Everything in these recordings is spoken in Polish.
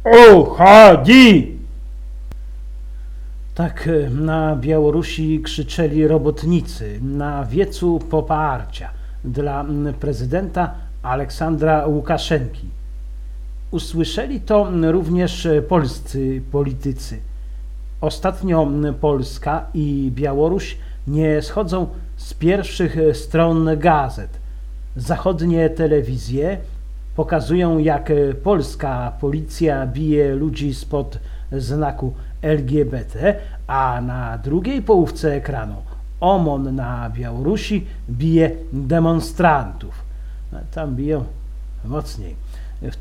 Uchodzi! Tak na Białorusi krzyczeli robotnicy na wiecu poparcia dla prezydenta Aleksandra Łukaszenki. Usłyszeli to również polscy politycy. Ostatnio Polska i Białoruś nie schodzą z pierwszych stron gazet. Zachodnie telewizje pokazują, jak polska policja bije ludzi spod znaku LGBT, a na drugiej połówce ekranu OMON na Białorusi bije demonstrantów. Tam biją mocniej. W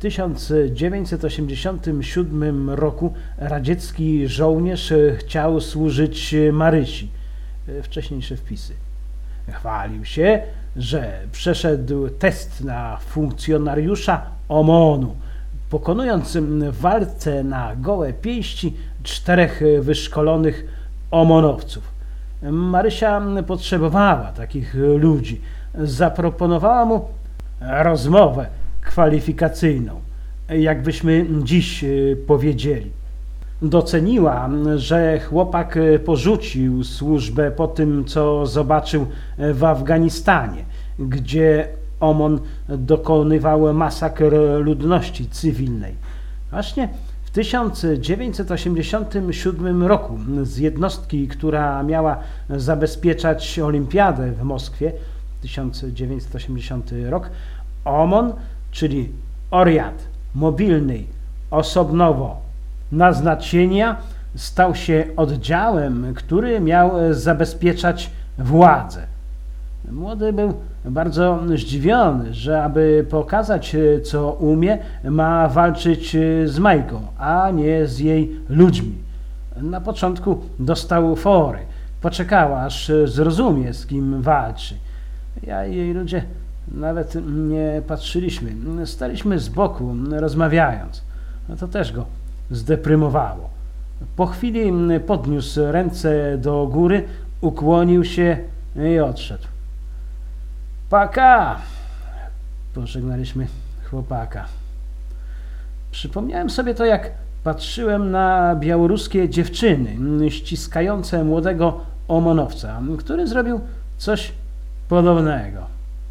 1987 roku radziecki żołnierz chciał służyć Marysi. Wcześniejsze wpisy. Chwalił się, że przeszedł test na funkcjonariusza OMON-u, pokonując w walce na gołe pięści 4 wyszkolonych OMON-owców. Marysia potrzebowała takich ludzi. Zaproponowała mu rozmowę kwalifikacyjną, jakbyśmy dziś powiedzieli. Doceniła, że chłopak porzucił służbę po tym, co zobaczył w Afganistanie, gdzie OMON dokonywał masakr ludności cywilnej. Właśnie w 1987 roku z jednostki, która miała zabezpieczać olimpiadę w Moskwie, 1980 rok, OMON, czyli Oriad Mobilny Osobnowo Naznaczenia, stał się oddziałem, który miał zabezpieczać władzę. Młody był bardzo zdziwiony, że aby pokazać, co umie, ma walczyć z Majką, a nie z jej ludźmi. Na początku dostał fory. Poczekała, aż zrozumie, z kim walczy. Ja i jej ludzie nawet nie patrzyliśmy. Staliśmy z boku, rozmawiając. To też go zdeprymowało. Po chwili podniósł ręce do góry, ukłonił się i odszedł. Paka! Pożegnaliśmy chłopaka. Przypomniałem sobie to, jak patrzyłem na białoruskie dziewczyny ściskające młodego omonowca, który zrobił coś podobnego.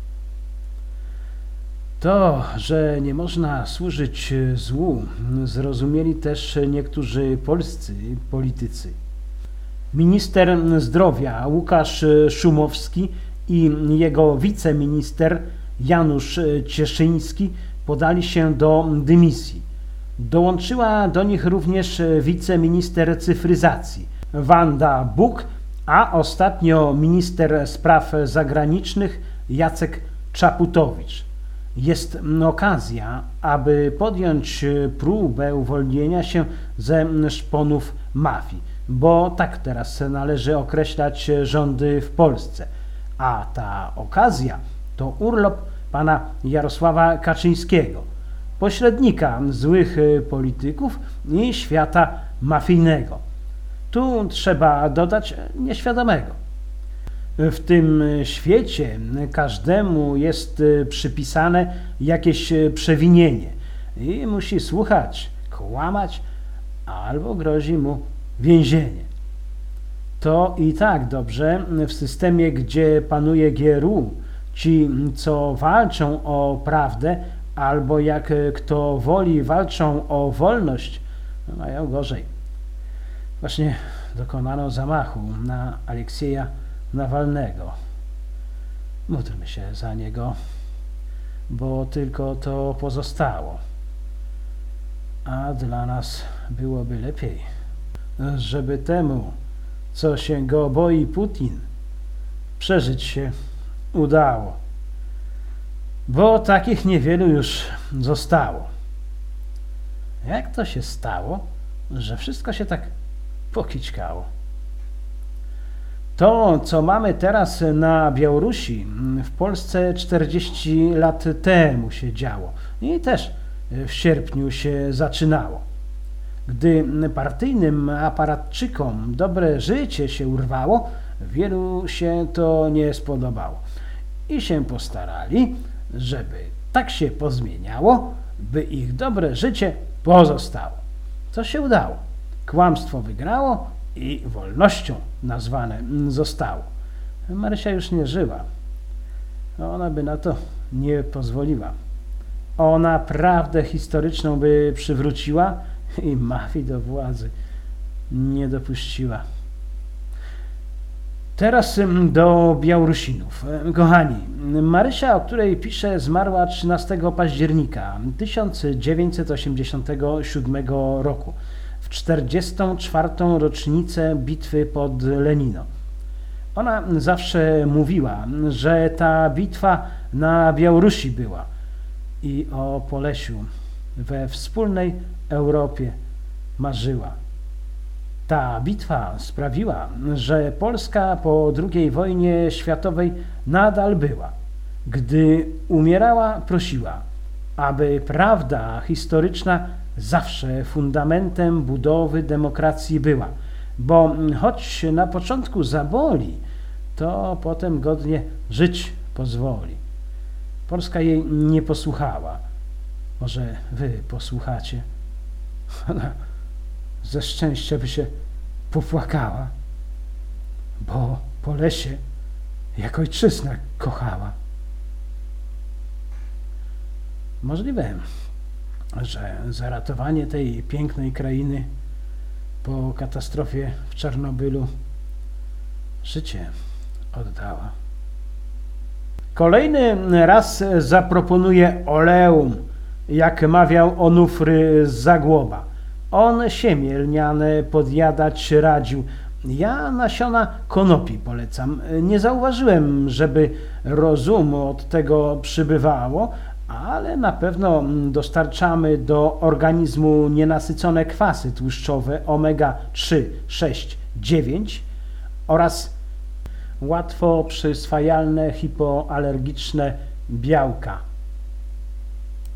To, że nie można służyć złu, zrozumieli też niektórzy polscy politycy. Minister zdrowia Łukasz Szumowski i jego wiceminister Janusz Cieszyński podali się do dymisji. Dołączyła do nich również wiceminister cyfryzacji Wanda Buk, a ostatnio minister spraw zagranicznych Jacek Czaputowicz. Jest okazja, aby podjąć próbę uwolnienia się ze szponów mafii, bo tak teraz należy określać rządy w Polsce. A ta okazja to urlop pana Jarosława Kaczyńskiego, pośrednika złych polityków i świata mafijnego. Tu trzeba dodać nieświadomego. W tym świecie każdemu jest przypisane jakieś przewinienie i musi słuchać, kłamać albo grozi mu więzienie. To i tak dobrze w systemie, gdzie panuje GRU. Ci, co walczą o prawdę albo jak kto woli walczą o wolność, mają gorzej. Właśnie dokonano zamachu na Aleksieja Nawalnego. Módlmy się za niego, bo tylko to pozostało. A dla nas byłoby lepiej, żeby temu, co się go boi Putin, przeżyć się udało. Bo takich niewielu już zostało. Jak to się stało, że wszystko się tak pokićkało? To, co mamy teraz na Białorusi, w Polsce 40 lat temu się działo i też w sierpniu się zaczynało. Gdy partyjnym aparatczykom dobre życie się urwało, wielu się to nie spodobało i się postarali, żeby tak się pozmieniało, by ich dobre życie pozostało. Co się udało? Kłamstwo wygrało i wolnością nazwane zostało. Marysia już nie żyła. Ona by na to nie pozwoliła. Ona prawdę historyczną by przywróciła i mafii do władzy nie dopuściła. Teraz do Białorusinów. Kochani, Marysia, o której piszę, zmarła 13 października 1987 roku, w 44. rocznicę bitwy pod Lenino. Ona zawsze mówiła, że ta bitwa na Białorusi była i o Polesiu we wspólnej Europie marzyła. Ta bitwa sprawiła, że Polska po II wojnie światowej nadal była. Gdy umierała, prosiła, aby prawda historyczna zawsze fundamentem budowy demokracji była, bo choć na początku zaboli, to potem godnie żyć pozwoli. Polska jej nie posłuchała. Może wy posłuchacie? Ona ze szczęścia by się popłakała, bo Polesie jak ojczyznę kochała. Możliwe, że za ratowanie tej pięknej krainy po katastrofie w Czarnobylu życie oddała. Kolejny raz zaproponuję oleum, jak mawiał Onufry z Zagłoba. On siemię lniane podjadać radził. Ja nasiona konopi polecam. Nie zauważyłem, żeby rozumu od tego przybywało, ale na pewno dostarczamy do organizmu nienasycone kwasy tłuszczowe omega-3, 6, 9 oraz łatwo przyswajalne hipoalergiczne białka.